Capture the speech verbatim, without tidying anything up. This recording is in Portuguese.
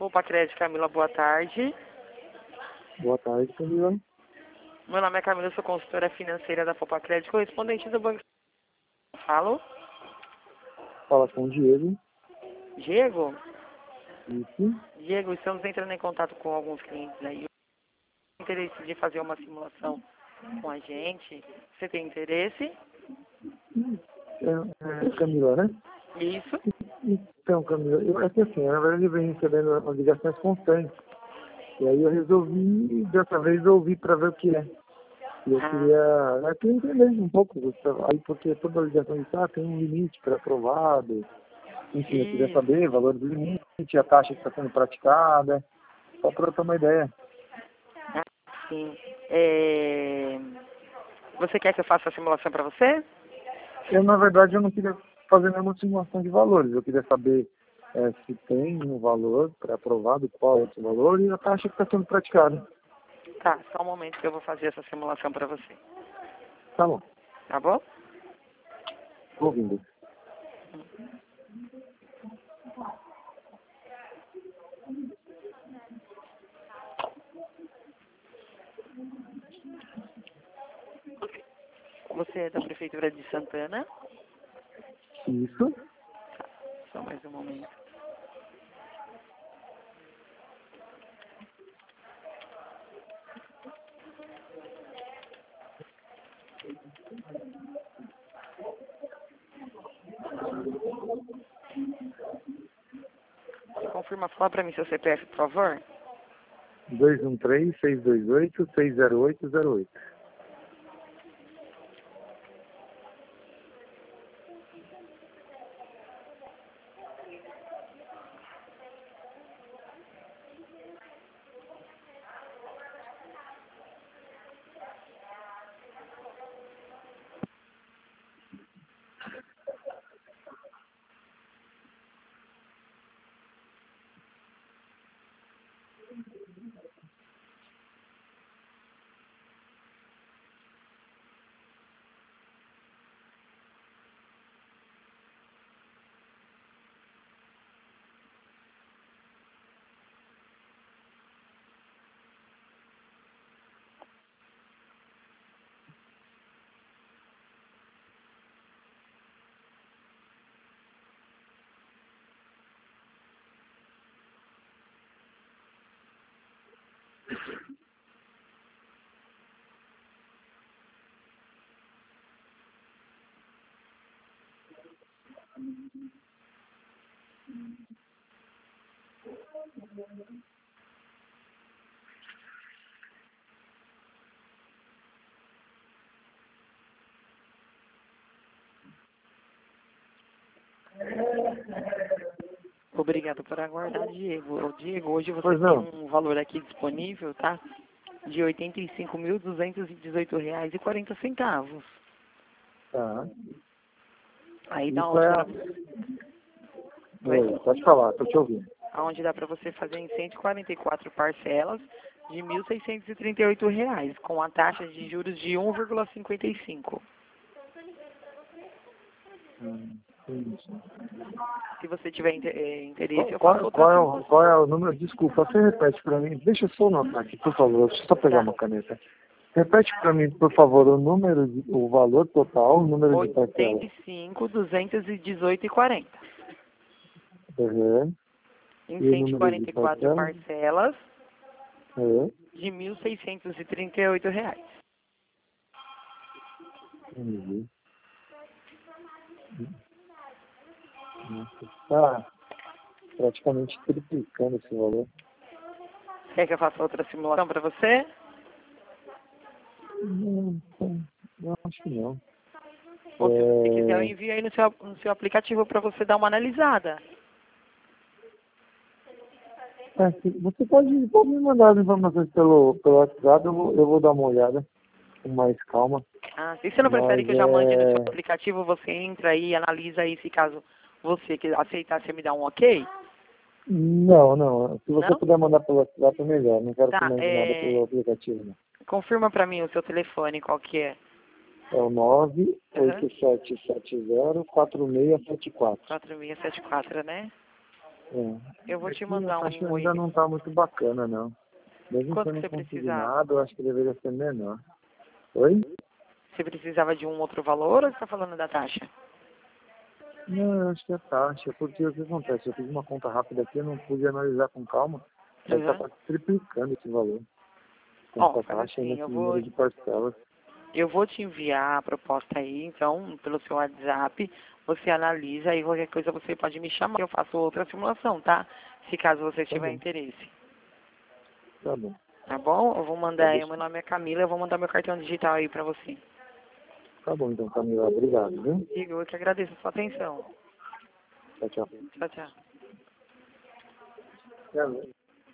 Poupa Crédito, Camila, boa tarde. Boa tarde, Camila. Meu nome é Camila, eu sou consultora financeira da Poupa Crédito, correspondente do Banco. Falo. Fala com o Diego. Diego? Isso. Diego, estamos entrando em contato com alguns clientes aí. Tem interesse de fazer uma simulação com a gente? Você tem interesse? É, é, Camila, né? Isso. Então, Camila, eu, é que assim, na verdade eu venho recebendo umas ligações constantes. E aí eu resolvi, dessa vez eu ouvi para ver o que é. E eu Ah. queria, eu queria entender um pouco, aí porque toda ligação de ah, tem um limite pré-aprovado. Enfim, eu queria Isso. saber o valor do limite, a taxa que está sendo praticada, só para eu ter uma ideia. Ah, sim. É... Você quer que eu faça a simulação para você? Eu, na verdade, eu não queria fazer nenhuma simulação de valores. Eu queria saber é, se tem um valor pré-aprovado, qual é esse valor e a taxa que está sendo praticada. Tá, só um momento que eu vou fazer essa simulação para você. Tá bom, Tá bom? tô ouvindo. Você é da Prefeitura de Santana? Isso. Só mais um momento. Confirma só para mim seu C P F, por favor. dois um três, seis dois oito, seis zero oito zero oito. Obrigado por aguardar, Diego. Ô, Diego, hoje você Pois tem não. um valor aqui disponível, tá? De oitenta e cinco mil duzentos e dezoito reais e quarenta centavos. Tá. Aí dá Isso onde é... dá, Oi, pode falar, tô te ouvindo. aonde dá para você fazer em cento e quarenta e quatro parcelas de mil seiscentos e trinta e oito reais, com a taxa de juros de um vírgula cinquenta e cinco. Hum, isso. Se você tiver inter- eh, interesse, Qual, eu faço qual, outra qual, é o, simulação. qual é o número? Desculpa, você repete para mim. Deixa eu só anotar aqui, por favor. Deixa eu só pegar Tá. uma caneta. Repete para mim, por favor, o número, de, o valor total, o número de oitenta parcelas. e cinco, duzentos e dezoito e quarenta. Uhum. Em E o cento e número de quarenta e quatro parcelas? parcelas Uhum. de mil seiscentos e trinta e oito reais. Entendi. Nossa, tá praticamente triplicando esse valor. Quer que eu faça outra simulação para você? Não, não, não, acho que não. Ou se você quiser, eu É, envio aí no seu, no seu aplicativo para você dar uma analisada. é, se- você pode, pode me mandar as informações pelo, pelo WhatsApp, eu vou, eu vou dar uma olhada com mais calma. Ah, e você não prefere Mas que eu já mande no seu é. aplicativo, você entra aí, analisa aí, se caso você que aceitar, você me dá um ok? Não, não. Se você Não? puder mandar pelo WhatsApp é melhor. Não quero que Tá, mande nada é... pelo aplicativo, não. confirma para mim o seu telefone, qual que é? É o nove Aham. oito sete sete zero quatro seis sete quatro. quatro seis sete quatro, né? É. Eu vou te Aqui mandar a taxa um ainda oi. não está muito bacana, não. Mesmo Quanto que sendo você precisava? consignado, eu acho que deveria ser menor. Oi? Você precisava de um outro valor ou você está falando da taxa? Não, eu acho que é taxa, porque o que acontece? Eu fiz uma conta rápida aqui, eu não pude analisar com calma, mas está Uhum. quase triplicando esse valor. Com Ó, essa faz taxa e assim, eu nesse vou, número de parcelas. eu vou te enviar a proposta aí, então, pelo seu WhatsApp, você analisa e qualquer coisa você pode me chamar. Eu faço outra simulação, tá? Se caso você Tá tiver bom, interesse. tá bom. Tá bom? Eu vou mandar Pode aí, meu deixar. nome é Camila, eu vou mandar meu cartão digital aí pra você. Tá bom, então, Camila, obrigado, viu? Digo, eu que agradeço a sua atenção. Tchau, tchau. Tchau, tchau. Tchau.